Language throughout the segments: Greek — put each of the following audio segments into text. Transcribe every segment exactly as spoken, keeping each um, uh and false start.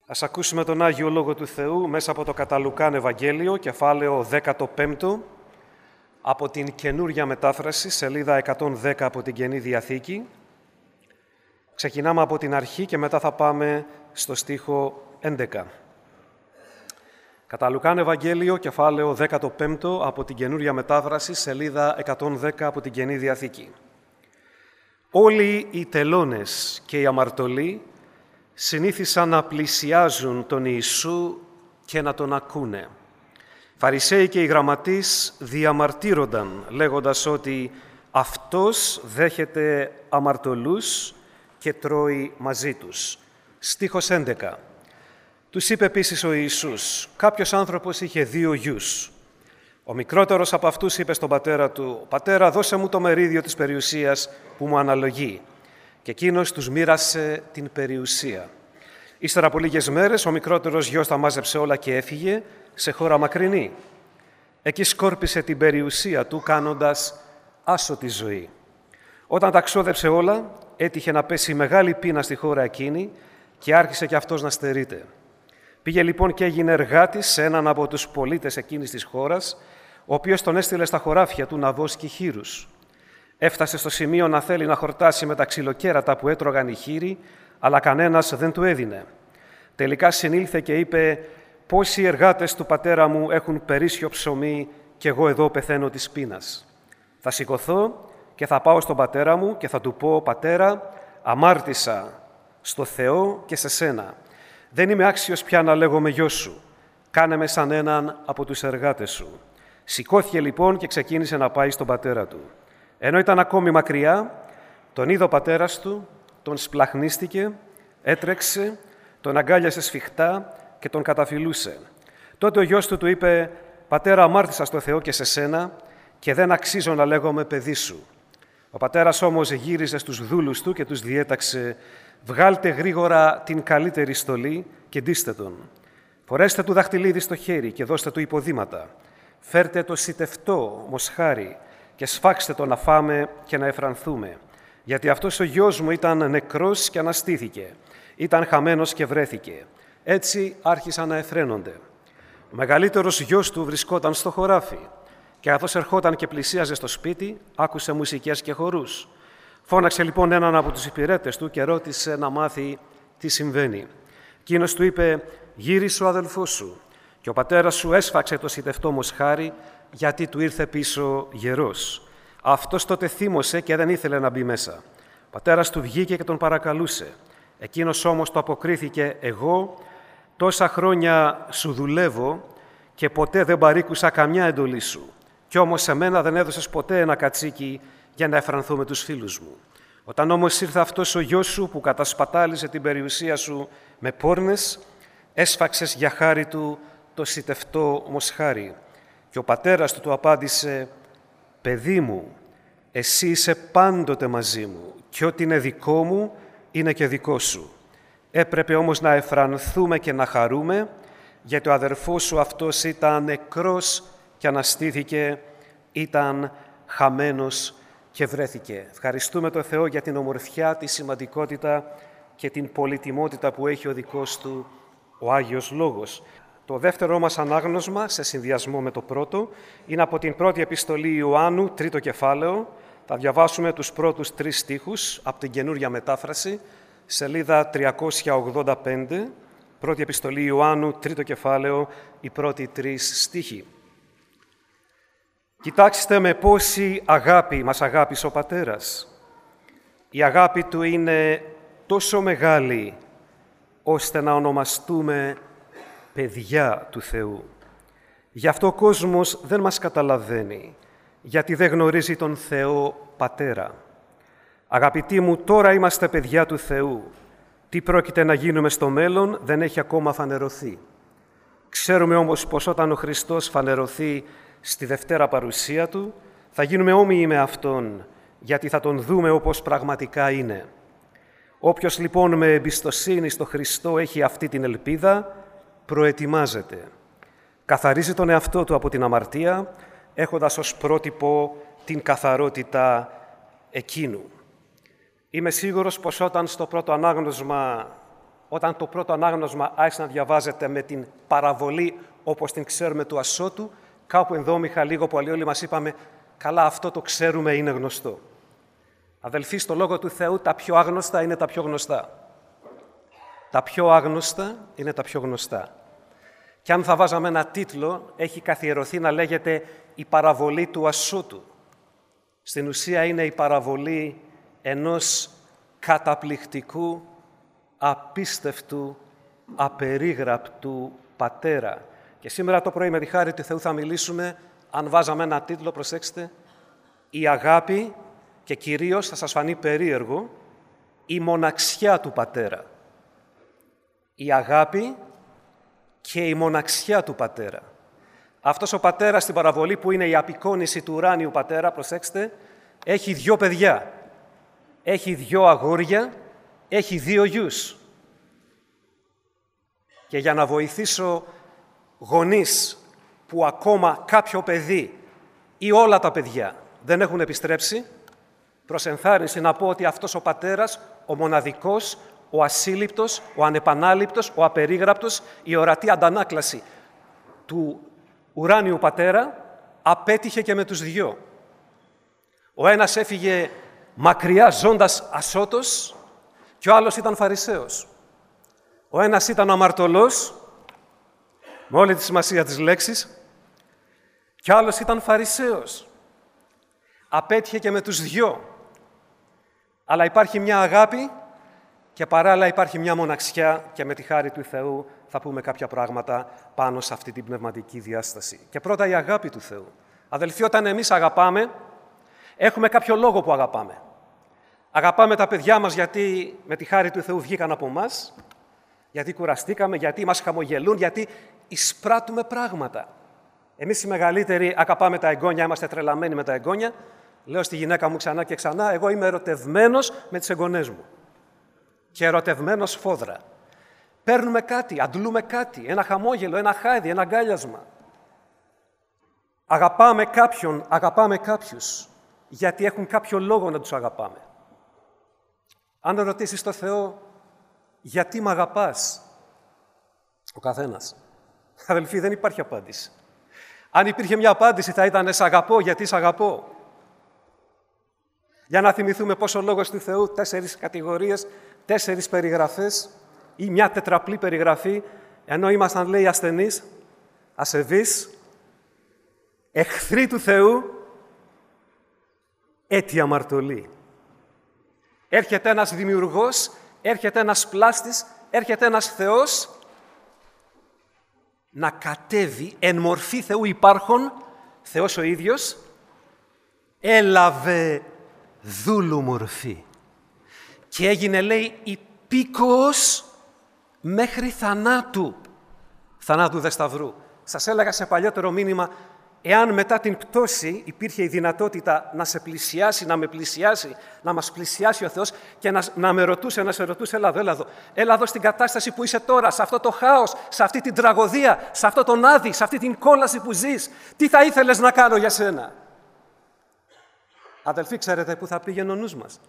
Ας ακούσουμε τον Άγιο Λόγο του Θεού μέσα από το κατά Λουκάν Ευαγγέλιο, κεφάλαιο δέκατο πέμπτο, από την καινούρια μετάφραση, σελίδα εκατόν δέκα από την Καινή Διαθήκη. Ξεκινάμε από την αρχή και μετά θα πάμε στο στίχο έντεκα. Κατά Λουκάν Ευαγγέλιο, κεφάλαιο δέκατο πέμπτο, από την καινούρια μετάφραση, σελίδα εκατόν δέκα από την Καινή Διαθήκη. Όλοι οι τελώνες και οι αμαρτωλοί συνήθισαν να πλησιάζουν τον Ιησού και να τον ακούνε. Φαρισαίοι και οι γραμματείς διαμαρτύρονταν, λέγοντας ότι αυτός δέχεται αμαρτωλούς και τρώει μαζί τους. Στίχος έντεκα. Τους είπε επίσης ο Ιησούς: κάποιος άνθρωπος είχε δύο γιους. Ο μικρότερος από αυτούς είπε στον πατέρα του: «Πατέρα, δώσε μου το μερίδιο της περιουσίας που μου αναλογεί». Και εκείνος τους μοίρασε την περιουσία. Ύστερα από λίγες μέρες, ο μικρότερος γιος τα μάζεψε όλα και έφυγε σε χώρα μακρινή. Εκεί σκόρπισε την περιουσία του, κάνοντας άσωτη ζωή. Όταν τα ξόδεψε όλα, έτυχε να πέσει μεγάλη πείνα στη χώρα εκείνη και άρχισε και αυτός να στερείται. Πήγε λοιπόν και έγινε εργάτης σε έναν από τους πολίτες εκείνης της χώρας, ο οποίος τον έστειλε στα χωράφια του να βόσκει χοίρους. Έφτασε στο σημείο να θέλει να χορτάσει με τα ξυλοκέρατα που έτρωγαν οι χοίροι, αλλά κανένας δεν του έδινε. Τελικά συνήλθε και είπε: «Πόσοι εργάτες του πατέρα μου έχουν περίσσιο ψωμί και εγώ εδώ πεθαίνω της πείνας. Θα σηκωθώ και θα πάω στον πατέρα μου και θα του πω: Πατέρα, αμάρτησα στο Θεό και σε σένα. Δεν είμαι άξιος πια να λέγομαι γιος σου. Κάνε με σαν έναν από τους εργάτες σου». Σηκώθηκε λοιπόν και ξεκίνησε να πάει στον πατέρα του. Ενώ ήταν ακόμη μακριά, τον είδε ο πατέρας του, τον σπλαχνίστηκε, έτρεξε, τον αγκάλιασε σφιχτά και τον καταφυλούσε. Τότε ο γιος του του είπε: «Πατέρα, αμάρτησα στο Θεό και σε σένα και δεν αξίζω να λέγομαι παιδί σου». Ο πατέρας όμως γύριζε στους δούλους του και τους διέταξε: «Βγάλτε γρήγορα την καλύτερη στολή και ντύστε τον. Φορέστε του δαχτυλίδι στο χέρι και δώστε του υποδήματα. Φέρτε το σιτευτό μοσχάρι και σφάξτε το να φάμε και να εφρανθούμε. Γιατί αυτός ο γιος μου ήταν νεκρός και αναστήθηκε, ήταν χαμένος και βρέθηκε». Έτσι άρχισαν να εφραίνονται. Ο μεγαλύτερος γιος του βρισκόταν στο χωράφι και καθώς ερχόταν και πλησίαζε στο σπίτι, άκουσε μουσικές και χορούς. Φώναξε λοιπόν έναν από τους υπηρέτες του και ρώτησε να μάθει τι συμβαίνει. Εκείνος του είπε: «Γύρισε ο αδελφός σου και ο πατέρας σου έσφαξε το σιτευτό μοσχάρι γιατί του ήρθε πίσω γερός». Αυτός τότε θύμωσε και δεν ήθελε να μπει μέσα. Ο πατέρας του βγήκε και τον παρακαλούσε. Εκείνος όμως το αποκρίθηκε: «Εγώ τόσα χρόνια σου δουλεύω και ποτέ δεν παρήκουσα καμιά εντολή σου. Κι όμως σε μένα δεν έδωσες ποτέ ένα κατσίκι για να εφρανθώ με τους φίλους μου. Όταν όμως ήρθε αυτός ο γιος σου που κατασπατάλησε την περιουσία σου με πόρνες, έσφαξες για χάρη του το σιτευτό μοσχάρι». Και ο πατέρας του του απάντησε: «Παιδί μου, εσύ είσαι πάντοτε μαζί μου και ό,τι είναι δικό μου είναι και δικό σου. Έπρεπε όμως να εφρανθούμε και να χαρούμε, γιατί ο αδερφός σου αυτός ήταν νεκρός και αναστήθηκε, ήταν χαμένος και βρέθηκε». Ευχαριστούμε τον Θεό για την ομορφιά, τη σημαντικότητα και την πολυτιμότητα που έχει ο δικός του ο Άγιος Λόγος. Το δεύτερο μας ανάγνωσμα, σε συνδυασμό με το πρώτο, είναι από την πρώτη επιστολή Ιωάννου, τρίτο κεφάλαιο. Θα διαβάσουμε τους πρώτους τρεις στίχους από την καινούρια μετάφραση, σελίδα τριακόσια ογδόντα πέντε, πρώτη επιστολή Ιωάννου, τρίτο κεφάλαιο, οι πρώτοι τρεις στίχοι. «Κοιτάξτε με πόση αγάπη μας αγάπησε ο Πατέρας. Η αγάπη Του είναι τόσο μεγάλη, ώστε να ονομαστούμε παιδιά του Θεού. Γι' αυτό ο κόσμος δεν μας καταλαβαίνει, γιατί δεν γνωρίζει τον Θεό Πατέρα. Αγαπητοί μου, τώρα είμαστε παιδιά του Θεού. Τι πρόκειται να γίνουμε στο μέλλον δεν έχει ακόμα φανερωθεί. Ξέρουμε όμως πως όταν ο Χριστός φανερωθεί στη Δευτέρα παρουσία Του, θα γίνουμε όμοιοι με Αυτόν, γιατί θα Τον δούμε όπως πραγματικά είναι. Όποιος λοιπόν με εμπιστοσύνη στο Χριστό έχει αυτή την ελπίδα, προετοιμάζεται. Καθαρίζει τον εαυτό του από την αμαρτία, έχοντας ως πρότυπο την καθαρότητα εκείνου. Είμαι σίγουρος πως όταν στο πρώτο ανάγνωσμα όταν το πρώτο ανάγνωσμα άρχισε να διαβάζεται με την παραβολή, όπως την ξέρουμε, του Ασώτου, κάπου ενδόμηχα λίγο πολύ όλοι μας είπαμε «Καλά, αυτό το ξέρουμε, είναι γνωστό». Αδελφοί, στο Λόγο του Θεού τα πιο άγνωστα είναι τα πιο γνωστά. Τα πιο άγνωστα είναι τα πιο γνωστά. Και αν θα βάζαμε ένα τίτλο, έχει καθιερωθεί να λέγεται «Η παραβολή του Ασώτου». Στην ουσία είναι η παραβολή ενός καταπληκτικού, απίστευτου, απερίγραπτου πατέρα. Και σήμερα το πρωί με τη χάρη του Θεού θα μιλήσουμε, αν βάζαμε ένα τίτλο, προσέξτε, «Η αγάπη» και κυρίως, θα σας φανεί περίεργο, «Η μοναξιά του πατέρα». Η αγάπη και η μοναξιά του πατέρα. Αυτός ο πατέρας στην παραβολή που είναι η απεικόνιση του ουράνιου πατέρα, προσέξτε, έχει δυο παιδιά. Έχει δυο αγόρια, έχει δύο γιους. Και για να βοηθήσω γονείς που ακόμα κάποιο παιδί ή όλα τα παιδιά δεν έχουν επιστρέψει, προς ενθάρρυνση να πω ότι αυτός ο πατέρας, ο μοναδικός, ο ασύλληπτος, ο ανεπανάληπτος, ο απερίγραπτος, η ορατή αντανάκλαση του ουράνιου πατέρα, απέτυχε και με τους δυο. Ο ένας έφυγε μακριά ζώντας ασώτος και ο άλλος ήταν Φαρισαίος. Ο ένας ήταν αμαρτωλός, με όλη τη σημασία της λέξης, και ο άλλος ήταν Φαρισαίος. Απέτυχε και με τους δυο. Αλλά υπάρχει μια αγάπη και παράλληλα υπάρχει μια μοναξιά και με τη χάρη του Θεού θα πούμε κάποια πράγματα πάνω σε αυτή την πνευματική διάσταση. Και πρώτα η αγάπη του Θεού. Αδελφοί, όταν εμείς αγαπάμε, έχουμε κάποιο λόγο που αγαπάμε. Αγαπάμε τα παιδιά μας γιατί με τη χάρη του Θεού βγήκαν από μας, γιατί κουραστήκαμε, γιατί μας χαμογελούν, γιατί εισπράττουμε πράγματα. Εμείς οι μεγαλύτεροι αγαπάμε τα εγγόνια, είμαστε τρελαμένοι με τα εγγόνια. Λέω στη γυναίκα μου ξανά και ξανά, εγώ είμαι ερωτευμένος με τις εγγονές μου. Και ερωτευμένος φόδρα. Παίρνουμε κάτι, αντλούμε κάτι, ένα χαμόγελο, ένα χάδι, ένα αγκάλιασμα. Αγαπάμε κάποιον, αγαπάμε κάποιους, γιατί έχουν κάποιο λόγο να τους αγαπάμε. Αν ρωτήσεις το Θεό, γιατί μ' αγαπάς, ο καθένας. Αδελφοί, δεν υπάρχει απάντηση. Αν υπήρχε μια απάντηση θα ήταν «Σ' αγαπώ γιατί σ' αγαπώ». Για να θυμηθούμε πως ο Λόγος του Θεού, τέσσερις κατηγορίες, τέσσερις περιγραφές ή μια τετραπλή περιγραφή, ενώ ήμασταν, λέει, ασθενείς, ασεβείς, εχθροί του Θεού, έτη αμαρτωλοί. Έρχεται ένας δημιουργός, έρχεται ένας πλάστης, έρχεται ένας Θεός να κατέβει εν μορφή Θεού υπάρχον, Θεός ο ίδιος, έλαβε δούλου μορφή και έγινε, λέει, υπήκοος μέχρι θανάτου, θανάτου δε σταυρού. Σας έλεγα σε παλιότερο μήνυμα, εάν μετά την πτώση υπήρχε η δυνατότητα να σε πλησιάσει, να με πλησιάσει, να μας πλησιάσει ο Θεός και να, να με ρωτούσε, να σε ρωτούσε, έλα εδώ, έλα εδώ, έλα εδώ στην κατάσταση που είσαι τώρα, σε αυτό το χάος, σε αυτή την τραγωδία, σε αυτό τον άδει, σε αυτή την κόλαση που ζεις, τι θα ήθελες να κάνω για σένα. Αδελφοί, ξέρετε πού θα πήγαινε ο νους μας?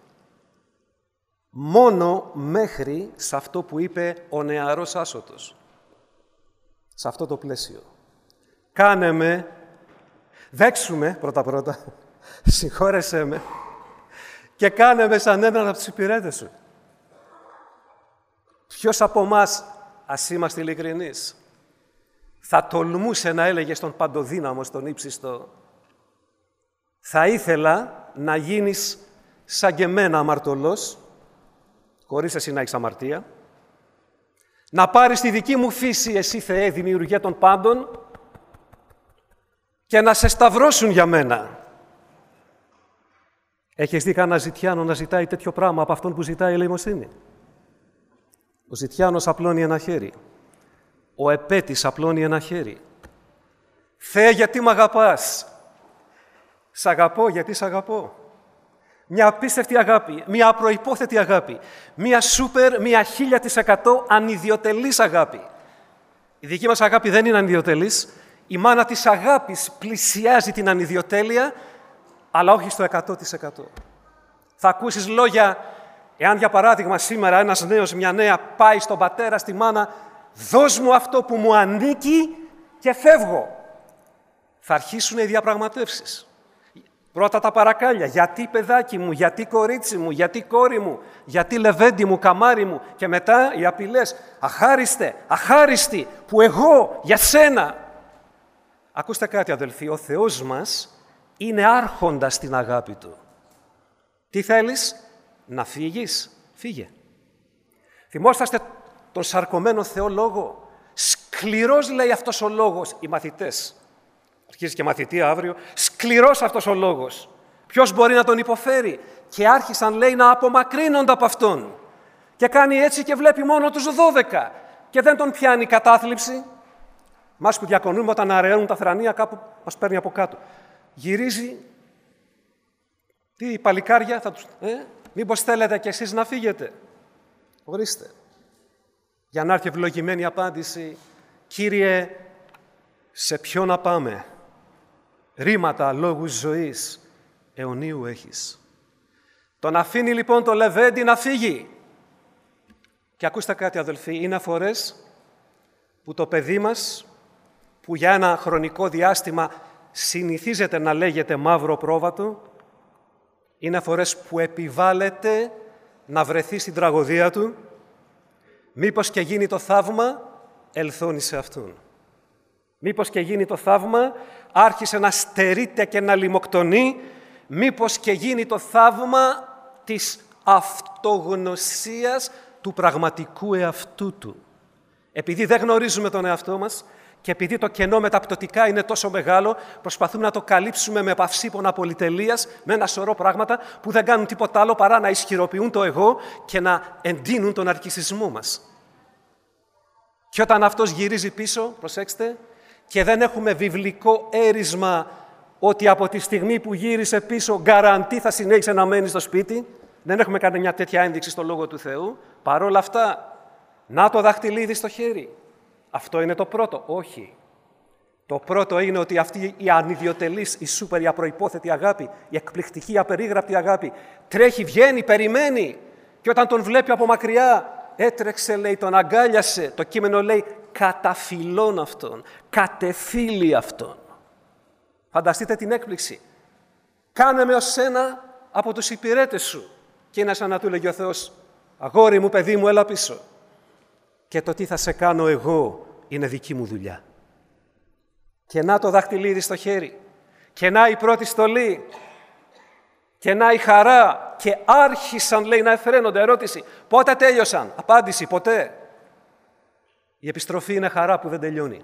Μόνο μέχρι σε αυτό που είπε ο νεαρός άσωτος. Σε αυτό το πλαίσιο. Κάνε με, δέξου πρώτα-πρώτα, συγχώρεσέ με και κάνε με σαν έναν από τους υπηρέτες σου. Ποιος από εμάς, ας είμαστε ειλικρινείς, θα τολμούσε να έλεγε στον παντοδύναμο, στον ύψιστο, θα ήθελα να γίνεις σαν και εμένα αμαρτωλός, χωρίς εσύ να έχεις αμαρτία, να πάρεις τη δική μου φύση, εσύ Θεέ, δημιουργία των πάντων, και να σε σταυρώσουν για μένα. Έχεις δει κανένα ζητιάνο να ζητάει τέτοιο πράγμα από αυτόν που ζητάει ελεημοσύνη? Ο ζητιάνος απλώνει ένα χέρι. Ο επέτης απλώνει ένα χέρι. Θεέ, γιατί μ' αγαπάς? Σ' αγαπώ γιατί σ' αγαπώ. Μια απίστευτη αγάπη, μια απροϋπόθετη αγάπη, μια σούπερ, μια χίλια της εκατό ανιδιοτελής αγάπη. Η δική μας αγάπη δεν είναι ανιδιοτελής. Η μάνα της αγάπης πλησιάζει την ανιδιοτέλεια, αλλά όχι στο εκατό τοις εκατό. Θα ακούσεις λόγια Εάν, για παράδειγμα, σήμερα ένας νέος, μια νέα πάει στον πατέρα, στη μάνα, «Δώσ' μου αυτό που μου ανήκει και φεύγω», θα αρχίσουν οι διαπραγματεύσεις. Πρώτα τα παρακάλια. «Γιατί, παιδάκι μου, γιατί, κορίτσι μου, γιατί, κόρη μου, γιατί, λεβέντι μου, καμάρι μου», και μετά οι απειλές. «Αχάριστε, αχάριστη, που εγώ για σένα». Ακούστε κάτι, αδελφοί, ο Θεός μας είναι άρχοντας στην αγάπη Του. Τι θέλεις, να φύγεις, φύγε. Θυμόσαστε τον σαρκωμένο Θεό Λόγο. Σκληρός, λέει αυτός ο λόγος, οι μαθητές. Αρχίζει και μαθητεία αύριο. Σκληρός αυτός ο λόγος. Ποιος μπορεί να τον υποφέρει? Και άρχισαν, λέει, να απομακρύνονται από αυτόν. Και κάνει έτσι και βλέπει μόνο τους δώδεκα. Και δεν τον πιάνει κατάθλιψη. Μας που διακονούμε, όταν αραιώνουν τα θρανία, κάπου μας παίρνει από κάτω. Γυρίζει. Τι, παλικάρια, θα τους... Ε, μήπως θέλετε κι εσείς να φύγετε? Ορίστε. Για να έρθει ευλογημένη απάντηση. «Κύριε, σε ποιο να πάμε? Ρήματα λόγους ζωής αιωνίου έχεις». Τον αφήνει λοιπόν το λεβέντι να φύγει. Και ακούστε κάτι, αδελφοί, είναι φορές που το παιδί μας, που για ένα χρονικό διάστημα συνηθίζεται να λέγεται μαύρο πρόβατο, είναι φορές που επιβάλλεται να βρεθεί στην τραγωδία του, μήπως και γίνει το θαύμα, ελθώνει σε αυτόν. Μήπως και γίνει το θαύμα, άρχισε να στερείται και να λιμοκτονεί, μήπως και γίνει το θαύμα της αυτογνωσίας του πραγματικού εαυτού του. Επειδή δεν γνωρίζουμε τον εαυτό μας και επειδή το κενό μεταπτωτικά είναι τόσο μεγάλο, προσπαθούμε να το καλύψουμε με παυσίπονα πολυτελείας, με ένα σωρό πράγματα που δεν κάνουν τίποτα άλλο παρά να ισχυροποιούν το εγώ και να εντείνουν τον αρκισισμό μας. Και όταν αυτός γυρίζει πίσω, προσέξτε, και δεν έχουμε βιβλικό έρισμα ότι από τη στιγμή που γύρισε πίσω γκαραντί θα συνέχισε να μένει στο σπίτι, δεν έχουμε κάνει μια τέτοια ένδειξη στο Λόγο του Θεού, παρόλα αυτά, να το δαχτυλίδι στο χέρι. Αυτό είναι το πρώτο. Όχι. Το πρώτο είναι ότι αυτή η ανιδιοτελής, η σούπερ, η απροϋπόθετη αγάπη, η εκπληκτική, απερίγραπτη αγάπη, τρέχει, βγαίνει, περιμένει. Και όταν τον βλέπει από μακριά, έτρεξε, λέει, τον αγκάλιασε. Το κείμενο λέει, καταφυλών αυτόν, κατεφύλει αυτόν. Φανταστείτε την έκπληξη. «Κάνε με ως ένα από τους υπηρέτες σου». Και είναι σαν να του λέγει ο Θεός, «Αγόρι μου, παιδί μου, έλα πίσω». Και το τι θα σε κάνω εγώ είναι δική μου δουλειά. Και να το δαχτυλίδι στο χέρι. Και να η πρώτη στολή. Και να η χαρά. Και άρχισαν, λέει, να εφραίνονται. Ερώτηση, πότε τέλειωσαν? Απάντηση, ποτέ. Η επιστροφή είναι χαρά που δεν τελειώνει.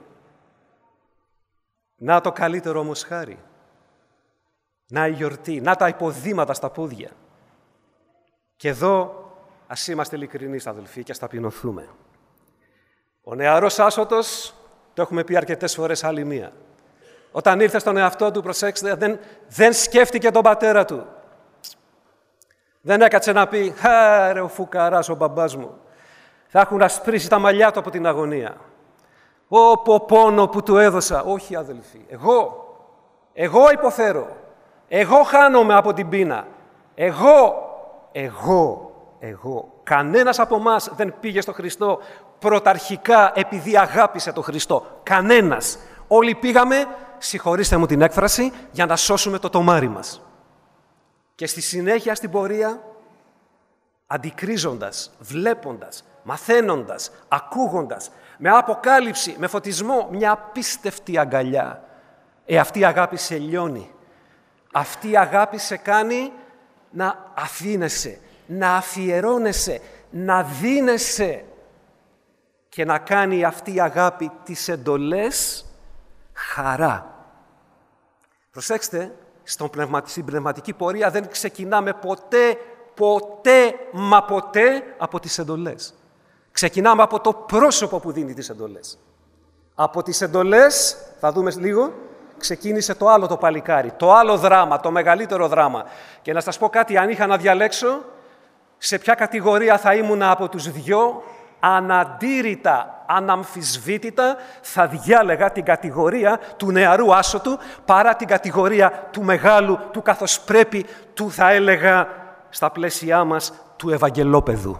Να το καλύτερο όμως χάρη. Να η γιορτή. Να τα υποδήματα στα πόδια. Και εδώ, ας είμαστε ειλικρινείς, αδελφοί, και ας ταπεινωθούμε. Ο νεαρός άσωτος, το έχουμε πει αρκετές φορές, άλλη μία. Όταν ήρθε στον εαυτό του, προσέξτε, δεν, δεν σκέφτηκε τον πατέρα του. Δεν έκατσε να πει, «Χάρε ο φουκαράς, ο μπαμπάς μου. Θα έχουν ασπρίσει τα μαλλιά του από την αγωνία. Ω πόνο που του έδωσα». Όχι, αδελφοί. Εγώ, εγώ υποφέρω. Εγώ χάνομαι από την πείνα. Εγώ, εγώ, εγώ. Κανένας από εμάς δεν πήγε στο Χριστό πρωταρχικά επειδή αγάπησε τον Χριστό. Κανένας. Όλοι πήγαμε, συγχωρήστε μου την έκφραση, για να σώσουμε το τομάρι μας. Και στη συνέχεια στην πορεία, αντικρίζοντας, βλέποντας, μαθαίνοντας, ακούγοντας, με αποκάλυψη, με φωτισμό, μια απίστευτη αγκαλιά. Ε, αυτή η αγάπη σε λιώνει. Αυτή η αγάπη σε κάνει να αφήνεσαι, να αφιερώνεσαι, να δίνεσαι και να κάνει αυτή η αγάπη τις εντολές χαρά. Προσέξτε, στον πνευμα, στην πνευματική πορεία δεν ξεκινάμε ποτέ, ποτέ, μα ποτέ από τις εντολές. Ξεκινάμε από το πρόσωπο που δίνει τις εντολές. Από τις εντολές, θα δούμε λίγο, ξεκίνησε το άλλο το παλικάρι, το άλλο δράμα, το μεγαλύτερο δράμα. Και να σας πω κάτι, αν είχα να διαλέξω, σε ποια κατηγορία θα ήμουν από τους δυο, αναντήρητα, αναμφισβήτητα, θα διάλεγα την κατηγορία του νεαρού άσωτου παρά την κατηγορία του μεγάλου, του καθώς πρέπει, του θα έλεγα στα πλαίσια μας, του Ευαγγελόπαιδου.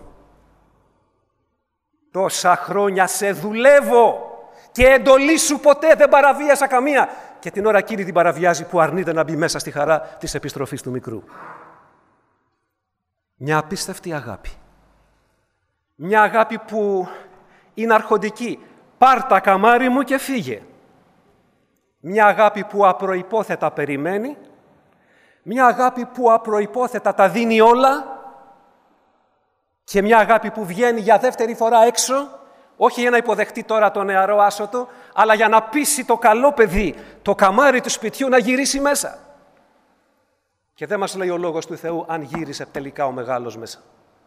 Τόσα χρόνια σε δουλεύω και εντολή σου ποτέ δεν παραβίασα καμία. Και την ώρα εκείνη την παραβιάζει που αρνείται να μπει μέσα στη χαρά της επιστροφής του μικρού. Μια απίστευτη αγάπη. Μια αγάπη που είναι αρχοντική. Πάρ' τα καμάρι μου και φύγε. Μια αγάπη που απροϋπόθετα περιμένει. Μια αγάπη που απροϋπόθετα τα δίνει όλα. Και μια αγάπη που βγαίνει για δεύτερη φορά έξω, όχι για να υποδεχτεί τώρα το νεαρό άσωτο, αλλά για να πείσει το καλό παιδί, το καμάρι του σπιτιού, να γυρίσει μέσα. Και δεν μας λέει ο Λόγος του Θεού αν γύρισε τελικά ο μεγάλος μέσα.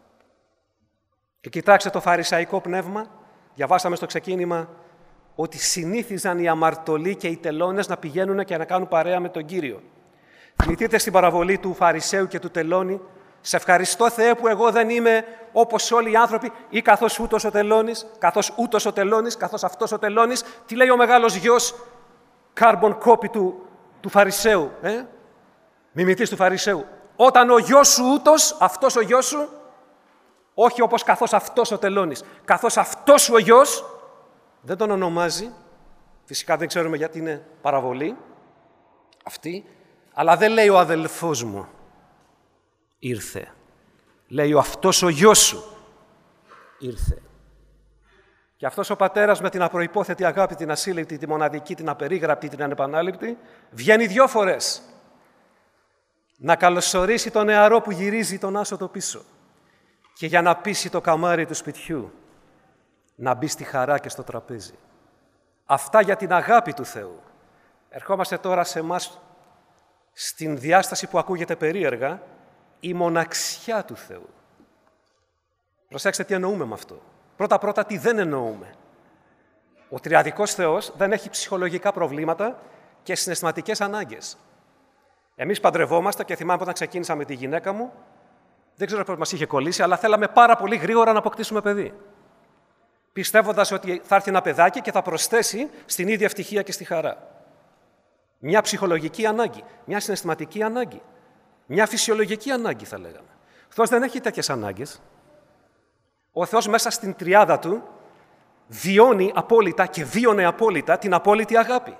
Και κοιτάξτε το φαρισαϊκό πνεύμα. Διαβάσαμε στο ξεκίνημα ότι συνήθιζαν οι αμαρτωλοί και οι τελώνες να πηγαίνουν και να κάνουν παρέα με τον Κύριο. Θυμηθείτε στην παραβολή του Φαρισαίου και του τελώνη. Σε ευχαριστώ, Θεέ, που εγώ δεν είμαι όπως όλοι οι άνθρωποι, ή καθώς ούτως ο τελώνης, καθώς ούτως ο τελώνης, καθώς αυτός ο τελώνης. Τι λέει ο μεγάλος γιος, carbon copy του, του Φαρισαίου, ε? μιμητής του Φαρισαίου. Όταν ο γιος σου ούτως, αυτός ο γιος σου, όχι όπως καθώς αυτός ο τελώνης, καθώς αυτός σου ο γιος, δεν τον ονομάζει, φυσικά δεν ξέρουμε γιατί είναι παραβολή αυτή, αλλά δεν λέει ο αδελφός μου ήρθε. Λέει ο αυτός ο γιος σου ήρθε. Και αυτός ο πατέρας με την απροϋπόθετη αγάπη, την ασύλληπτη, τη μοναδική, την απερίγραπτη, την ανεπανάληπτη, βγαίνει δυο φορές να καλωσορίσει τον νεαρό που γυρίζει τον άσωτο πίσω και για να πείσει το καμάρι του σπιτιού να μπει στη χαρά και στο τραπέζι. Αυτά για την αγάπη του Θεού. Ερχόμαστε τώρα σε εμάς στην διάσταση που ακούγεται περίεργα, η μοναξιά του Θεού. Προσέξτε τι εννοούμε με αυτό. Πρώτα-πρώτα τι δεν εννοούμε. Ο τριαδικός Θεός δεν έχει ψυχολογικά προβλήματα και συναισθηματικές ανάγκες. Εμείς παντρευόμαστε και θυμάμαι όταν ξεκίνησα με τη γυναίκα μου, δεν ξέρω πώς μας είχε κολλήσει, αλλά θέλαμε πάρα πολύ γρήγορα να αποκτήσουμε παιδί. Πιστεύοντας ότι θα έρθει ένα παιδάκι και θα προσθέσει στην ίδια ευτυχία και στη χαρά. Μια ψυχολογική ανάγκη, μια συναισθηματική ανάγκη, μια φυσιολογική ανάγκη θα λέγαμε. Ο Θεός δεν έχει τέτοιες ανάγκες. Ο Θεός μέσα στην τριάδα του βιώνει απόλυτα και βίωνε απόλυτα την απόλυτη αγάπη.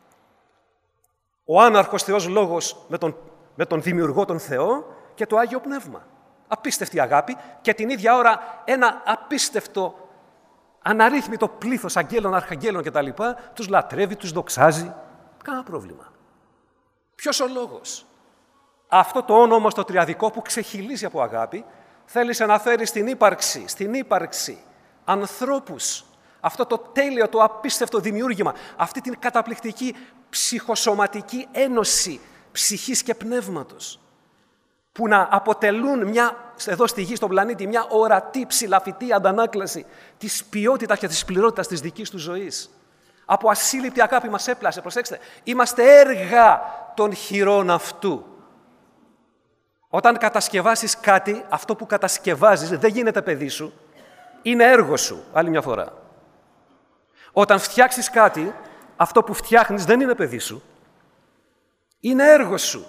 Ο άναρχος Θεός Λόγος με τον, με τον δημιουργό τον Θεό και το Άγιο Πνεύμα. Απίστευτη αγάπη και την ίδια ώρα ένα απίστευτο αναρρύθμιτο πλήθος αγγέλων, αρχαγγέλων κτλ. Τους λατρεύει, τους δοξάζει. Κανένα πρόβλημα. Ποιος ο λόγος? Αυτό το όνομα στο τριαδικό που ξεχυλίζει από αγάπη θέλησε να φέρει στην ύπαρξη, στην ύπαρξη ανθρώπους. Αυτό το τέλειο, το απίστευτο δημιούργημα, αυτή την καταπληκτική ψυχοσωματική ένωση ψυχής και πνεύματος, που να αποτελούν μια, εδώ στη γη, στον πλανήτη, μια ορατή, ψηλαφιτή αντανάκλαση της ποιότητας και της πληρότητας της δικής του ζωής. Από ασύλληπτη αγάπη μας έπλασε, προσέξτε, είμαστε έργα των χειρών αυτού. Όταν κατασκευάσεις κάτι, αυτό που κατασκευάζεις δεν γίνεται παιδί σου, είναι έργο σου, άλλη μια φορά. Όταν φτιάξεις κάτι, αυτό που φτιάχνεις δεν είναι παιδί σου, είναι έργο σου.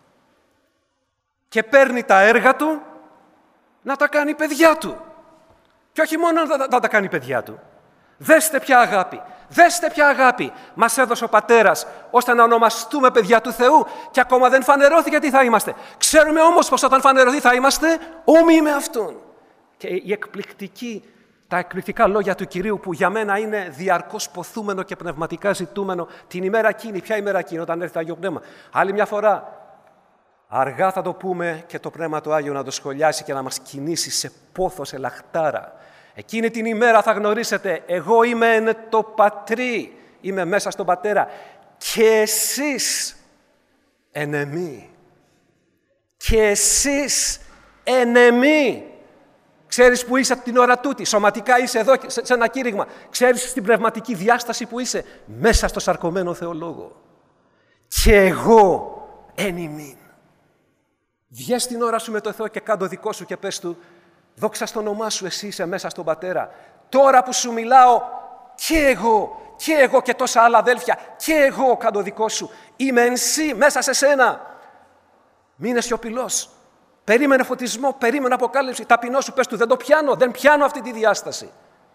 Και παίρνει τα έργα του να τα κάνει παιδιά του. Και όχι μόνο να τα, να τα κάνει παιδιά του. Δέστε ποια αγάπη, δέστε ποια αγάπη μας έδωσε ο Πατέρας, ώστε να ονομαστούμε παιδιά του Θεού και ακόμα δεν φανερώθηκε τι θα είμαστε. Ξέρουμε όμως πως όταν φανερωθεί θα είμαστε όμοιοι με Αυτόν. Και η εκπληκτική, τα εκπληκτικά λόγια του Κυρίου που για μένα είναι διαρκώς ποθούμενο και πνευματικά ζητούμενο την ημέρα εκείνη. Ποια ημέρα εκείνη? Όταν έρθει το Άγιο Πνεύμα. Άλλη μια φορά, αργά θα το πούμε και το Πνεύμα του Άγιο να το σχολιάσει και να μας κινήσει σε πόθο, σε λαχτάρα. Εκείνη την ημέρα θα γνωρίσετε, εγώ είμαι εν το Πατρί, είμαι μέσα στον Πατέρα και εσείς εν εμεί. Και εσείς εν εμεί. Ξέρεις που είσαι την ώρα τούτη, σωματικά είσαι εδώ σε ένα κήρυγμα. Ξέρεις στην πνευματική διάσταση που είσαι, μέσα στο σαρκωμένο Θεολόγο. Και εγώ εν ημίν. Βγες την ώρα σου με το Θεό και κάντο δικό σου και πες του, δόξα στο όνομά σου, εσύ είσαι μέσα στον Πατέρα. Τώρα που σου μιλάω, και εγώ, και εγώ και τόσα άλλα αδέλφια, και εγώ κάντο δικό σου. Είμαι εν σύ, μέσα σε σένα. Μείνε σιωπηλός. περίμενε φωτισμό, περίμενε αποκάλυψη. Ταπεινό σου, πες του, δεν το πιάνω, δεν πιάνω αυτή τη διάσταση.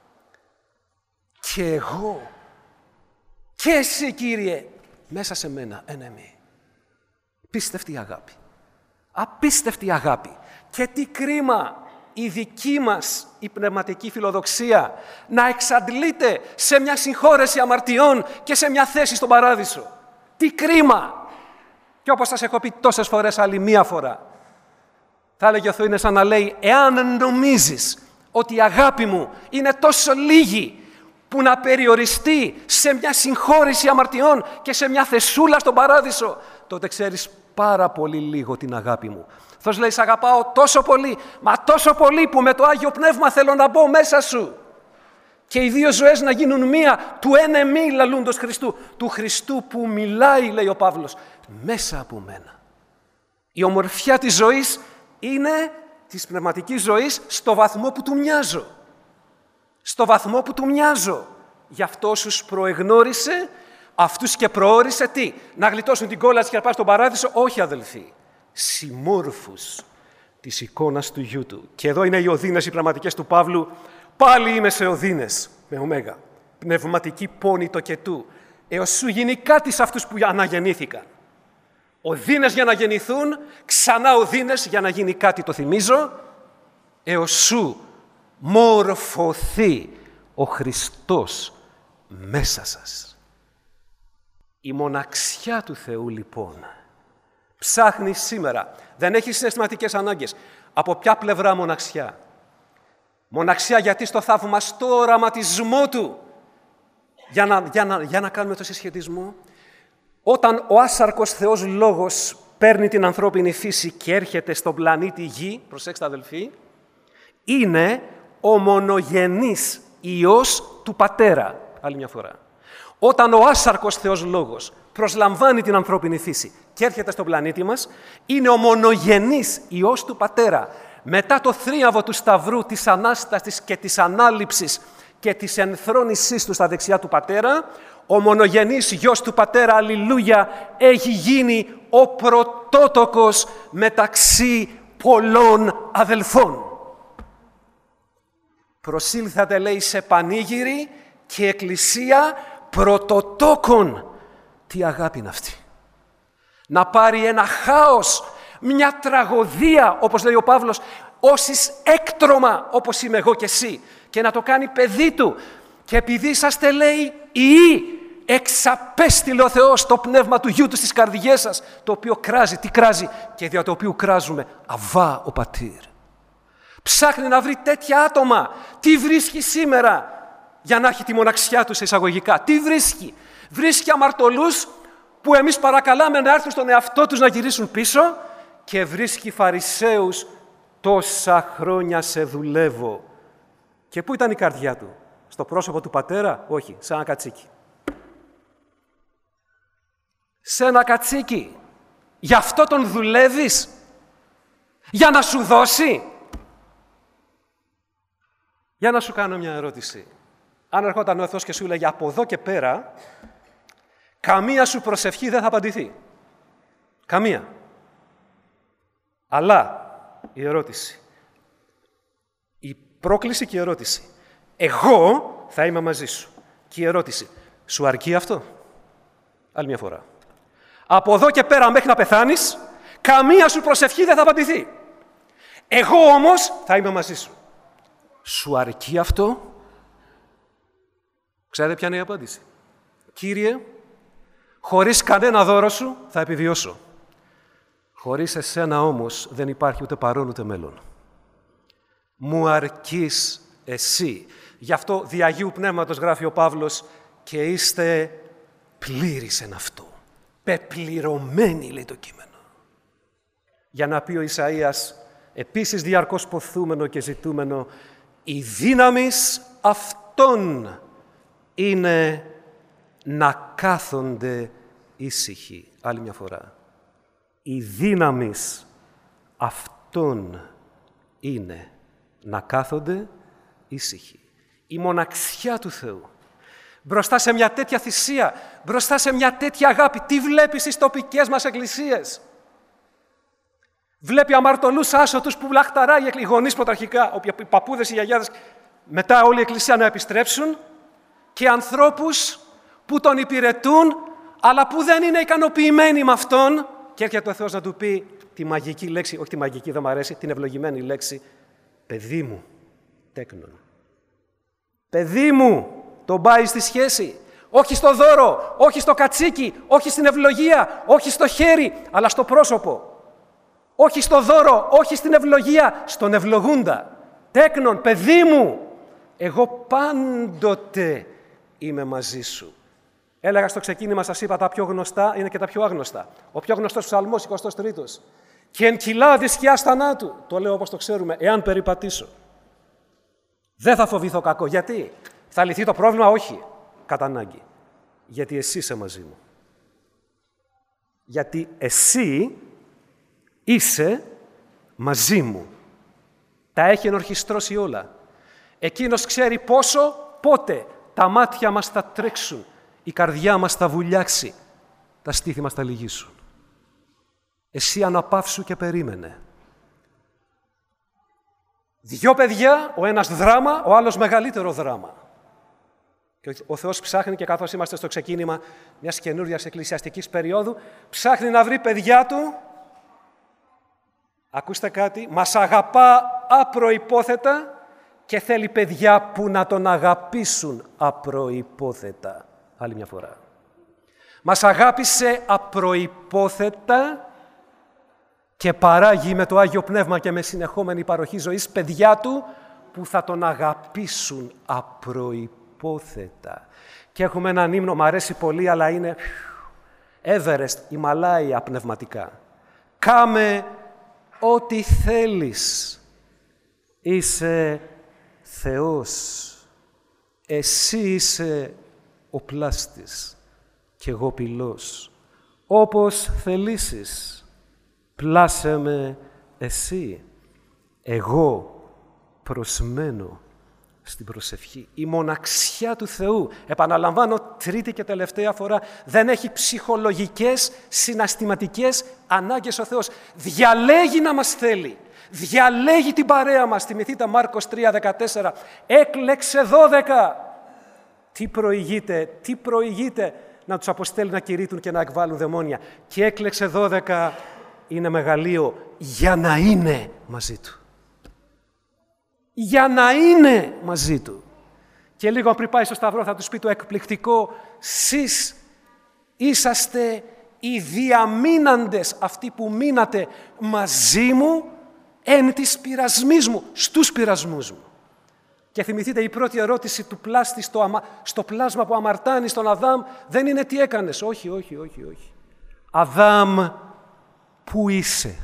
Και εγώ, και εσύ Κύριε, μέσα σε μένα, ενεμή. Απίστευτη αγάπη. Απίστευτη αγάπη. Και τι κρίμα η δική μας η πνευματική φιλοδοξία να εξαντλείται σε μια συγχώρεση αμαρτιών και σε μια θέση στον παράδεισο. Τι κρίμα! Και όπως σας έχω πει τόσες φορές, άλλη μία φορά, θα έλεγε ο Θεός, είναι σαν να λέει, εάν νομίζεις ότι η αγάπη μου είναι τόσο λίγη που να περιοριστεί σε μια συγχώρεση αμαρτιών και σε μια θεσούλα στον παράδεισο, τότε ξέρεις πάρα πολύ λίγο την αγάπη μου. Θεός λέει, σ' αγαπάω τόσο πολύ, μα τόσο πολύ που με το Άγιο Πνεύμα θέλω να μπω μέσα σου. Και οι δύο ζωές να γίνουν μία, του εν εμεί λαλούντος Χριστού, του Χριστού που μιλάει, λέει ο Παύλος, μέσα από μένα. Η ομορφιά της ζωής είναι της πνευματικής ζωής στο βαθμό που του μοιάζω. Στο βαθμό που του μοιάζω. Γι' αυτό όσους προεγνώρισε, αυτούς και προόρισε τι, να γλιτώσουν την κόλαση και να πάνε στον παράδεισο. Όχι, αδελφοί. Συμμόρφους της εικόνας του Υιού του. Και εδώ είναι οι οδύνες οι πραγματικές του Παύλου. Πάλι είμαι σε οδύνες, με ωμέγα. Πνευματική πόνη το και του. Έως σου γίνει κάτι σε αυτούς που αναγεννήθηκαν. Οδύνες για να γεννηθούν, ξανά οδύνες για να γίνει κάτι, το θυμίζω. Έως σου μορφωθεί ο Χριστός μέσα σας. Η μοναξιά του Θεού, λοιπόν, ψάχνει σήμερα. Δεν έχει συναισθηματικές ανάγκες. Από ποια πλευρά μοναξιά? Μοναξιά γιατί στο θαυμαστό οραματισμό του, για να, για να, για να κάνουμε το συσχετισμό, όταν ο άσαρκος Θεός Λόγος παίρνει την ανθρώπινη φύση και έρχεται στον πλανήτη Γη, προσέξτε αδελφοί, είναι ο μονογενής Υιός του Πατέρα. Άλλη μια φορά. Όταν ο άσαρκος Θεός Λόγος προσλαμβάνει την ανθρώπινη φύση και έρχεται στον πλανήτη μας, είναι ο μονογενής Υιός του Πατέρα. Μετά το θρίαβο του Σταυρού, της Ανάστασης και της Ανάληψης και της ενθρόνησής του στα δεξιά του Πατέρα, ο μονογενής Υιός του Πατέρα, αλληλούια, έχει γίνει ο πρωτότοκος μεταξύ πολλών αδελφών. Προσήλθατε, λέει, σε πανήγυρη και εκκλησία πρωτοτόκων. Τι αγάπη είναι αυτή! Να πάρει ένα χάος, μια τραγωδία, όπως λέει ο Παύλος, όσις έκτρωμα, όπως είμαι εγώ και εσύ, και να το κάνει παιδί του. Και επειδή είσαστε, λέει, ιοί, εξαπέστειλε ο Θεός το πνεύμα του Γιού του στις καρδιές σας, το οποίο κράζει, τι κράζει, και δια το οποίο κράζουμε, Αββά ο Πατήρ. Ψάχνει να βρει τέτοια άτομα. Τι βρίσκει σήμερα για να έχει τη μοναξιά του σε εισαγωγικά? Τι βρίσκει? Βρίσκει αμαρτωλούς που εμείς παρακαλάμε να έρθουν στον εαυτό τους να γυρίσουν πίσω, και βρίσκει Φαρισαίους, τόσα χρόνια σε δουλεύω. Και πού ήταν η καρδιά του? Στο πρόσωπο του Πατέρα? Όχι, σε ένα κατσίκι. Σε ένα κατσίκι. Γι' αυτό τον δουλεύεις? Για να σου δώσει? Για να σου κάνω μια ερώτηση. Αν ερχόταν ο Θεός και σου έλεγε από εδώ και πέρα, καμία σου προσευχή δεν θα απαντηθεί. Καμία. Αλλά η ερώτηση, η πρόκληση και η ερώτηση, εγώ θα είμαι μαζί σου. Και η ερώτηση, σου αρκεί αυτό? Άλλη μια φορά. Από εδώ και πέρα μέχρι να πεθάνεις, καμία σου προσευχή δεν θα απαντηθεί. Εγώ όμως θα είμαι μαζί σου. Σου αρκεί αυτό? Ξέρετε ποια είναι η απάντηση? Κύριε, χωρίς κανένα δώρο σου θα επιβιώσω. Χωρίς εσένα όμως δεν υπάρχει ούτε παρόν ούτε μέλλον. Μου αρκείς εσύ. Γι' αυτό δι' Αγίου Πνεύματος γράφει ο Παύλος, και είστε πλήρης εν αυτού. Πεπληρωμένοι, λέει το κείμενο. Για να πει ο Ισαΐας, επίσης διαρκώς ποθούμενο και ζητούμενο, η δύναμις αυτών είναι να κάθονται ήσυχοι. Άλλη μια φορά. Η δύναμις αυτών είναι να κάθονται ήσυχοι. Η μοναξιά του Θεού. Μπροστά σε μια τέτοια θυσία, μπροστά σε μια τέτοια αγάπη, τι βλέπεις στις τοπικές μας εκκλησίες? Βλέπει αμαρτωλούς άσωτους που λαχταράει οι γονείς πρωταρχικά, οι παππούδες, οι γιαγιάδες, μετά όλη η Εκκλησία να επιστρέψουν, και ανθρώπους που τον υπηρετούν, αλλά που δεν είναι ικανοποιημένοι με αυτόν, και έρχεται ο Θεός να του πει τη μαγική λέξη, όχι τη μαγική, δεν μου αρέσει, την ευλογημένη λέξη, παιδί μου, τέκνον. Παιδί μου, τον πάει στη σχέση. Όχι στο δώρο, όχι στο κατσίκι, όχι στην ευλογία, όχι στο χέρι, αλλά στο πρόσωπο. Όχι στο δώρο, όχι στην ευλογία, στον ευλογούντα. Τέκνον, παιδί μου, εγώ πάντοτε είμαι μαζί σου. Έλεγα στο ξεκίνημα, σας είπα, τα πιο γνωστά είναι και τα πιο άγνωστα. Ο πιο γνωστός ψαλμός, εικοστός τρίτος. Και εν κοιλάδη σκιάς θανάτου, το λέω όπως το ξέρουμε, εάν περιπατήσω. Δεν θα φοβηθώ κακό. Γιατί? Θα λυθεί το πρόβλημα? Όχι. Κατά ανάγκη. Γιατί εσύ είσαι μαζί μου. Γιατί εσύ είσαι μαζί μου. Τα έχει ενορχιστρώσει όλα. Εκείνος ξέρει πόσο, πότε τα μάτια μας θα τρέξουν, η καρδιά μας θα βουλιάξει, τα στήθη μας θα λυγίσουν. Εσύ αναπαύσου και περίμενε. Δυο παιδιά, ο ένας δράμα, ο άλλος μεγαλύτερο δράμα. Και ο Θεός ψάχνει, και καθώς είμαστε στο ξεκίνημα μιας καινούριας εκκλησιαστικής περίοδου, ψάχνει να βρει παιδιά του. Ακούστε κάτι, μας αγαπά απροϋπόθετα και θέλει παιδιά που να τον αγαπήσουν απροϋπόθετα. Άλλη μια φορά. Μας αγάπησε απροϋπόθετα και παράγει με το Άγιο Πνεύμα και με συνεχόμενη παροχή ζωής παιδιά του που θα τον αγαπήσουν απροϋπόθετα. Και έχουμε έναν ύμνο, μου αρέσει πολύ, αλλά είναι Everest, Ιμαλάια πνευματικά. Κάμε ό,τι θέλεις. Είσαι Θεός. Εσύ είσαι ο πλάστης και εγώ πυλός. Όπως θελήσεις, πλάσε με εσύ. Εγώ προσμένω στην προσευχή. Η μοναξιά του Θεού, επαναλαμβάνω τρίτη και τελευταία φορά, δεν έχει ψυχολογικές, συναισθηματικές ανάγκες ο Θεός. Διαλέγει να μας θέλει. Διαλέγει την παρέα μας. Θυμηθείτε Μάρκος τρία δεκατέσσερα. Έκλεξε δώδεκα. Τι προηγείται, τι προηγείται να τους αποστέλει να κηρύττουν και να εκβάλουν δαιμόνια. Και έκλεξε δώδεκα, είναι μεγαλείο, για να είναι μαζί του. Για να είναι μαζί του. Και λίγο πριν πάει στο Σταυρό θα τους πει το εκπληκτικό, «Σεις είσαστε οι διαμείναντες, αυτοί που μείνατε μαζί μου, εν της πειρασμής μου, στους πειρασμούς μου». Και θυμηθείτε, η πρώτη ερώτηση του πλάστη στο, αμα... στο πλάσμα που αμαρτάνει στον Αδάμ δεν είναι τι έκανες. Όχι, όχι, όχι, όχι. Αδάμ, πού είσαι?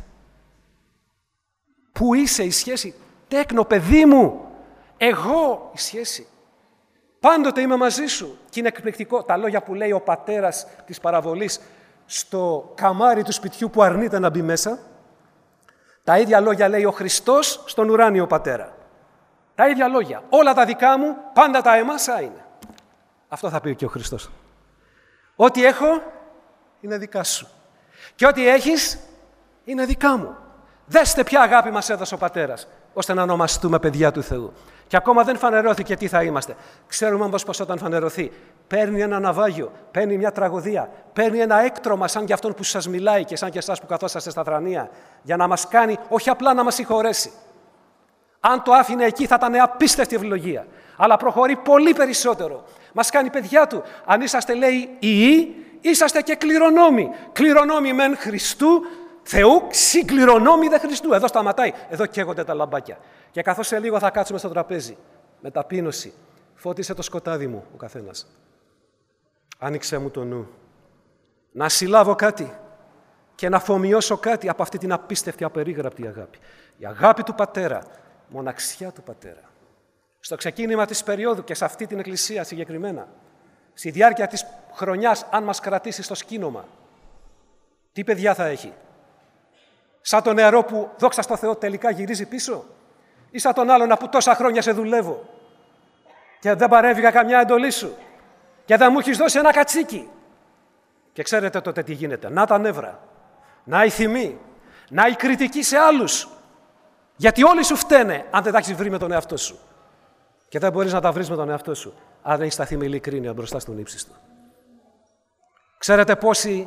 Πού είσαι η σχέση? Τέκνο, παιδί μου, εγώ η σχέση. Πάντοτε είμαι μαζί σου. Και είναι εκπληκτικό τα λόγια που λέει ο πατέρας της παραβολής στο καμάρι του σπιτιού που αρνείται να μπει μέσα. Τα ίδια λόγια λέει ο Χριστός στον ουράνιο πατέρα. Τα ίδια λόγια. Όλα τα δικά μου, πάντα τα εμάσα είναι. Αυτό θα πει και ο Χριστός. Ό,τι έχω είναι δικά σου. Και ό,τι έχεις είναι δικά μου. Δέστε ποια αγάπη μας έδωσε ο Πατέρας, ώστε να ονομαστούμε παιδιά του Θεού. Και ακόμα δεν φανερώθηκε τι θα είμαστε. Ξέρουμε όμως πως όταν φανερωθεί, παίρνει ένα ναυάγιο, παίρνει μια τραγωδία, παίρνει ένα έκτρωμα σαν και αυτόν που σας μιλάει και σαν και εσάς που καθόσαστε στα θρανία, για να μας κάνει, όχι απλά να μας συγχωρέσει. Αν το άφηνε εκεί θα ήταν απίστευτη ευλογία. Αλλά προχωρεί πολύ περισσότερο. Μας κάνει παιδιά του. Αν είσαστε, λέει, ιοί, είσαστε και κληρονόμοι. Κληρονόμοι μεν Χριστού, Θεού, συγκληρονόμοι δε Χριστού. Εδώ σταματάει. Εδώ καίγονται τα λαμπάκια. Και καθώς σε λίγο θα κάτσουμε στο τραπέζι, με ταπείνωση, φώτισε το σκοτάδι μου ο καθένας. Άνοιξε μου το νου. Να συλλάβω κάτι και να αφομοιώσω κάτι από αυτή την απίστευτη, απερίγραπτη αγάπη. Η αγάπη του Πατέρα, μοναξιά του Πατέρα. Στο ξεκίνημα της περίοδου και σε αυτή την εκκλησία συγκεκριμένα, στη διάρκεια της χρονιάς, αν μας κρατήσει στο σκήνομα, τι παιδιά θα έχει? Σαν το νεαρό που, δόξα στο Θεό, τελικά γυρίζει πίσω, ή σαν τον άλλον που τόσα χρόνια σε δουλεύω και δεν παρέβηκα καμιά εντολή σου και δεν μου έχεις δώσει ένα κατσίκι. Και ξέρετε τότε τι γίνεται. Να τα νεύρα, να η θυμή, Να η κριτική σε άλλους. Γιατί όλοι σου φταίνε αν δεν τα έχεις βρει με τον εαυτό σου. Και δεν μπορείς να τα βρεις με τον εαυτό σου αν δεν έχεις σταθεί με ειλικρίνεια μπροστά στον ύψιστο. Ξέρετε πόσοι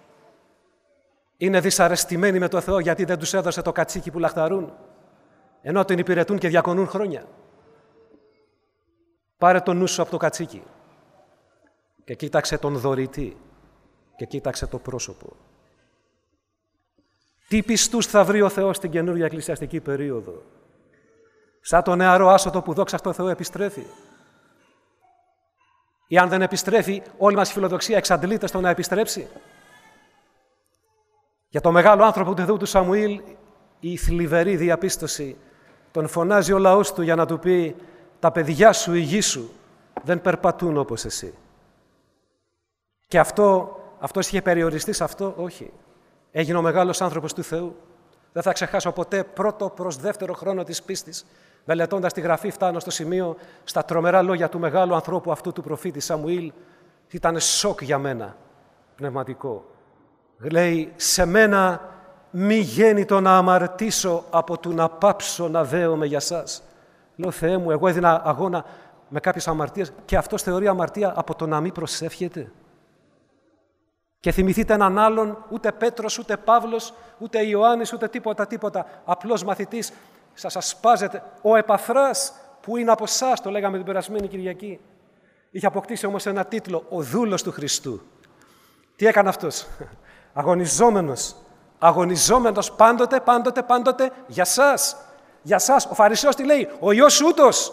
είναι δυσαρεστημένοι με το Θεό γιατί δεν τους έδωσε το κατσίκι που λαχταρούν, ενώ τον υπηρετούν και διακονούν χρόνια. Πάρε το νου σου από το κατσίκι και κοίταξε τον δωρητή και κοίταξε το πρόσωπο. Τι πιστούς θα βρει ο Θεός στην καινούργια εκκλησιαστική περίοδο. Σαν το νεαρό άσωτο που δόξα στο Θεό επιστρέφει. Ή αν δεν επιστρέφει, όλη μας η φιλοδοξία εξαντλείται στο να επιστρέψει. Για το μεγάλο άνθρωπο του Θεού του Σαμουήλ, η θλιβερή διαπίστωση τον φωνάζει ο λαός του για να του πει «Τα παιδιά σου, η γη σου, δεν περπατούν όπως εσύ». Και αυτό, αυτός είχε περιοριστεί σε αυτό, όχι. Έγινε ο μεγάλος άνθρωπος του Θεού. Δεν θα ξεχάσω ποτέ πρώτο προς δεύτερο χρόνο της πίστης. Μελετώντας τη Γραφή φτάνω στο σημείο, στα τρομερά λόγια του μεγάλου ανθρώπου αυτού του προφήτη Σαμουήλ, ήταν σοκ για μένα, πνευματικό. Λέει, σε μένα μη γέννη το να αμαρτήσω από του να πάψω να δέομαι για σας. Λέω, Θεέ μου, εγώ έδινα αγώνα με κάποιες αμαρτίες και αυτός θεωρεί αμαρτία από το να μην προσεύχεται. Και θυμηθείτε έναν άλλον, ούτε Πέτρος, ούτε Παύλος, ούτε Ιωάννης, ούτε τίποτα, τίποτα. Απλός μαθητής, σας ασπάζεται. Ο Επαφράς, που είναι από εσάς, το λέγαμε την περασμένη Κυριακή. Είχε αποκτήσει όμως ένα τίτλο, ο δούλος του Χριστού. Τι έκανε αυτός? Αγωνιζόμενος. Αγωνιζόμενος πάντοτε, πάντοτε, πάντοτε για σας. Για σας. Ο Φαρισαίος τι λέει? Ο Υιός ούτος.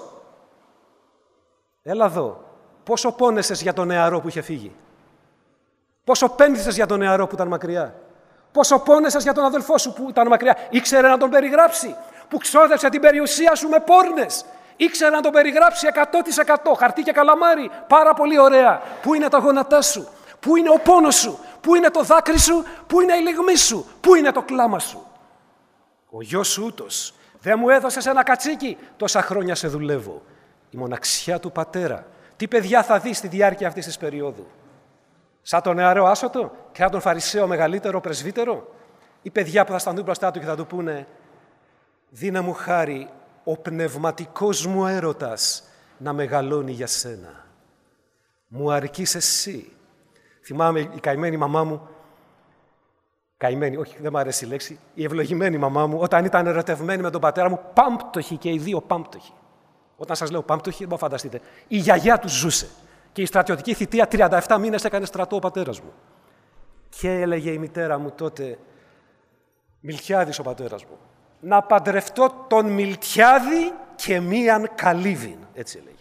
Έλα εδώ. Πόσο πόνεσες για τον νεαρό που είχε φύγει. Πόσο πένθησες για τον νεαρό που ήταν μακριά. Πόσο πόνεσες για τον αδελφό σου που ήταν μακριά. Ήξερε να τον περιγράψει. Που ξόδεψε την περιουσία σου με πόρνες. Ήξερε να τον περιγράψει εκατό τοις εκατό. Χαρτί και καλαμάρι. Πάρα πολύ ωραία. Πού είναι τα γόνατά σου? Πού είναι ο πόνος σου? Πού είναι το δάκρυ σου? Πού είναι η λυγμή σου? Πού είναι το κλάμα σου? Ο γιος σου ούτος. Δεν μου έδωσες ένα κατσίκι. Τόσα χρόνια σε δουλεύω. Η μοναξιά του πατέρα. Τι παιδιά θα δει στη διάρκεια αυτής της περίοδου? Σαν τον νεαρό άσωτο και σαν τον Φαρισαίο μεγαλύτερο πρεσβύτερο, ή παιδιά που θα σταθούν μπροστά του και θα του πούνε «Δίνε μου χάρη ο πνευματικός μου έρωτας να μεγαλώνει για σένα. Μου αρκείς εσύ». Θυμάμαι η καημένη μαμά μου, καημένη, όχι δεν μου αρέσει η λέξη, η ευλογημένη μαμά μου, όταν ήταν ερωτευμένη με τον πατέρα μου, πάμπτωχη και οι δύο πάμπτωχοι. Όταν σας λέω πάμπτωχοι, δεν μπορείτε να φανταστείτε. Η γιαγιά του ζούσε. Και η στρατιωτική θητεία τριάντα επτά μήνες έκανε στρατό ο πατέρας μου. Και έλεγε η μητέρα μου τότε, Μιλτιάδης ο πατέρας μου, να παντρευτώ τον Μιλτιάδη και μίαν καλύβιν, έτσι έλεγε.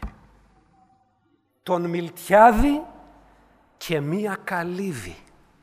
Τον Μιλτιάδη και μία καλύβη.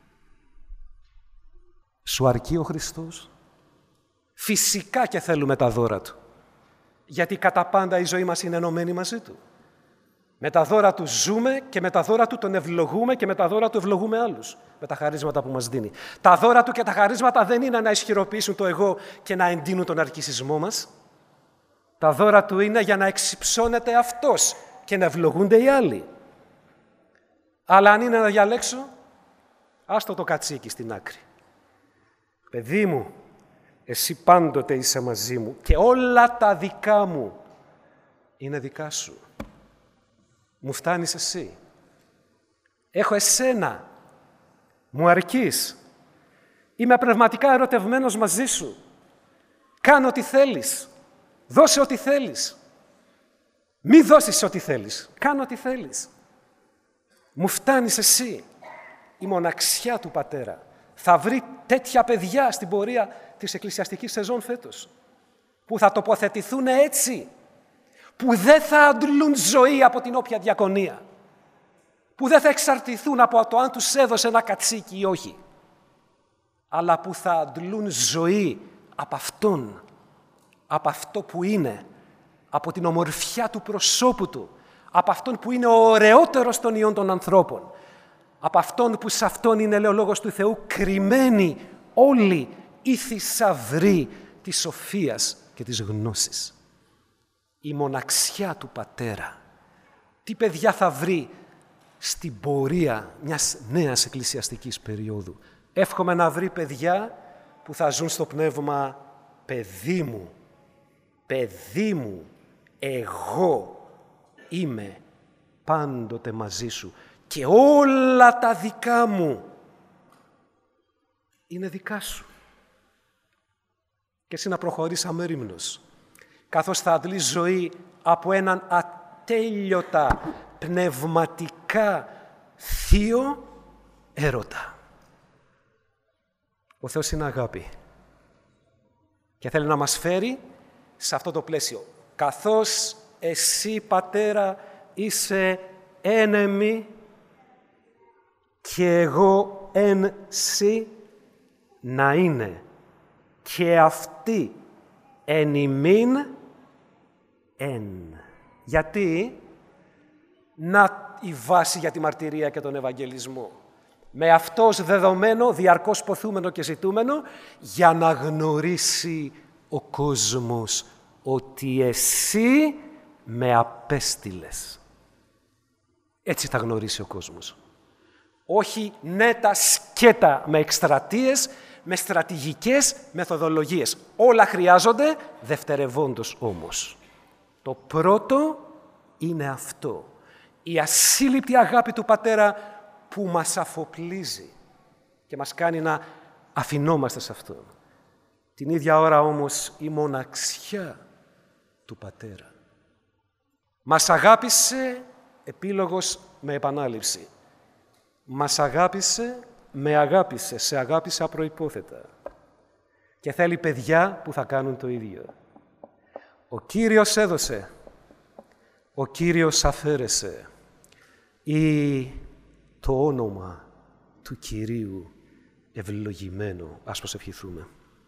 Σου αρκεί ο Χριστός? Φυσικά και θέλουμε τα δώρα Του. Γιατί κατά πάντα η ζωή μας είναι ενωμένη μαζί Του. Με τα δώρα Του ζούμε και με τα δώρα Του τον ευλογούμε και με τα δώρα Του ευλογούμε άλλους. Με τα χαρίσματα που μας δίνει. Τα δώρα Του και τα χαρίσματα δεν είναι να ισχυροποιήσουν το εγώ και να εντείνουν τον αρκισισμό μας. Τα δώρα Του είναι για να εξυψώνεται Αυτός και να ευλογούνται οι άλλοι. Αλλά αν είναι να διαλέξω, άστο το κατσίκι στην άκρη. Παιδί μου, εσύ πάντοτε είσαι μαζί μου και όλα τα δικά μου είναι δικά σου. Μου φτάνεις εσύ. Έχω εσένα. Μου αρκείς. Είμαι πνευματικά ερωτευμένος μαζί σου. Κάνω ό,τι θέλεις. Δώσε ό,τι θέλεις. Μη δώσεις ό,τι θέλεις. Κάνω ό,τι θέλεις. Μου φτάνεις εσύ. Η μοναξιά του Πατέρα θα βρει τέτοια παιδιά στην πορεία της εκκλησιαστικής σεζόν φέτος, που θα τοποθετηθούν έτσι, που δεν θα αντλούν ζωή από την όποια διακονία, που δεν θα εξαρτηθούν από το αν τους έδωσε ένα κατσίκι ή όχι, αλλά που θα αντλούν ζωή από Αυτόν, από αυτό που είναι, από την ομορφιά του προσώπου Του, από Αυτόν που είναι ο ωραιότερος των ιών των ανθρώπων, από Αυτόν που σε Αυτόν είναι, λέει ο Λόγος του Θεού, κρυμμένη όλη η θησαυρή της σοφίας και της γνώσης. Η μοναξιά του Πατέρα. Τι παιδιά θα βρει στην πορεία μιας νέας εκκλησιαστικής περίοδου. Εύχομαι να βρει παιδιά που θα ζουν στο πνεύμα, παιδί μου, παιδί μου, εγώ είμαι πάντοτε μαζί σου και όλα τα δικά μου είναι δικά σου. Και εσύ να προχωρείς αμερίμνος, καθώς θα αντλείς ζωή από έναν ατέλειωτα πνευματικά θείο έρωτα. Ο Θεός είναι αγάπη και θέλει να μας φέρει σε αυτό το πλαίσιο. Καθώς εσύ, Πατέρα, είσαι ένεμι και εγώ εν σοι, να είναι και αυτοί εν ημίν εν. Γιατί να η βάση για τη μαρτυρία και τον Ευαγγελισμό. Με αυτός δεδομένο, διαρκώς ποθούμενο και ζητούμενο, για να γνωρίσει ο κόσμος ότι εσύ με απέστειλες. Έτσι θα γνωρίσει ο κόσμος. Όχι νέτα σκέτα με εκστρατείες, με στρατηγικές μεθοδολογίες. Όλα χρειάζονται, δευτερευόντως όμως. Το πρώτο είναι αυτό. Η ασύλληπτη αγάπη του Πατέρα που μας αφοπλίζει και μας κάνει να αφινόμαστε σε αυτό. Την ίδια ώρα όμως η μοναξιά του Πατέρα. Μας αγάπησε, επίλογος με επανάληψη. Μας αγάπησε, με αγάπησε, σε αγάπησε απροϋπόθετα. Και θέλει παιδιά που θα κάνουν το ίδιο. Ο Κύριος έδωσε, ο Κύριος αφαίρεσε, ή το όνομα του Κυρίου ευλογημένο. Ας προσευχηθούμε.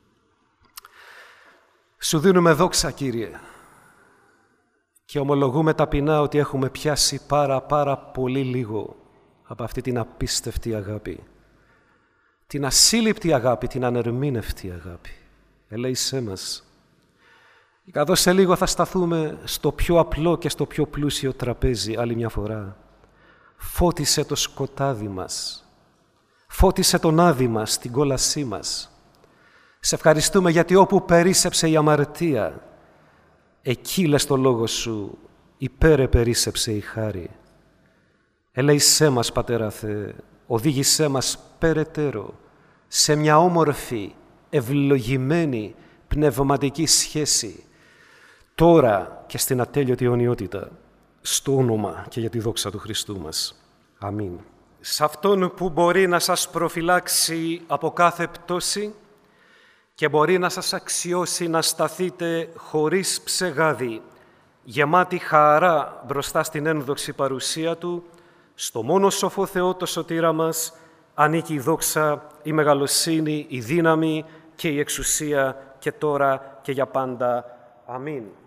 Σου δίνουμε δόξα, Κύριε, και ομολογούμε ταπεινά ότι έχουμε πιάσει πάρα πάρα πολύ λίγο από αυτή την απίστευτη αγάπη. Την ασύλληπτη αγάπη, την ανερμήνευτη αγάπη. Ελέησέ μας. Καθώς σε λίγο θα σταθούμε στο πιο απλό και στο πιο πλούσιο τραπέζι άλλη μια φορά. Φώτισε το σκοτάδι μας. Φώτισε τον άδη μας, την κόλασή μας. Σε ευχαριστούμε γιατί όπου περίσσεψε η αμαρτία, εκεί λες το λόγο σου, υπέρ περίσσεψε η χάρη. Ελέησέ μας, Πατέρα Θεέ, οδήγησέ μας περαιτέρω σε μια όμορφη, ευλογημένη πνευματική σχέση, τώρα και στην ατέλειωτη αιωνιότητα, στο όνομα και για τη δόξα του Χριστού μας. Αμήν. Σε Αυτόν που μπορεί να σας προφυλάξει από κάθε πτώση και μπορεί να σας αξιώσει να σταθείτε χωρίς ψεγάδι, γεμάτη χαρά μπροστά στην ένδοξη παρουσία Του, στο μόνο σοφό Θεό το σωτήρα μας ανήκει η δόξα, η μεγαλοσύνη, η δύναμη και η εξουσία και τώρα και για πάντα. Αμήν.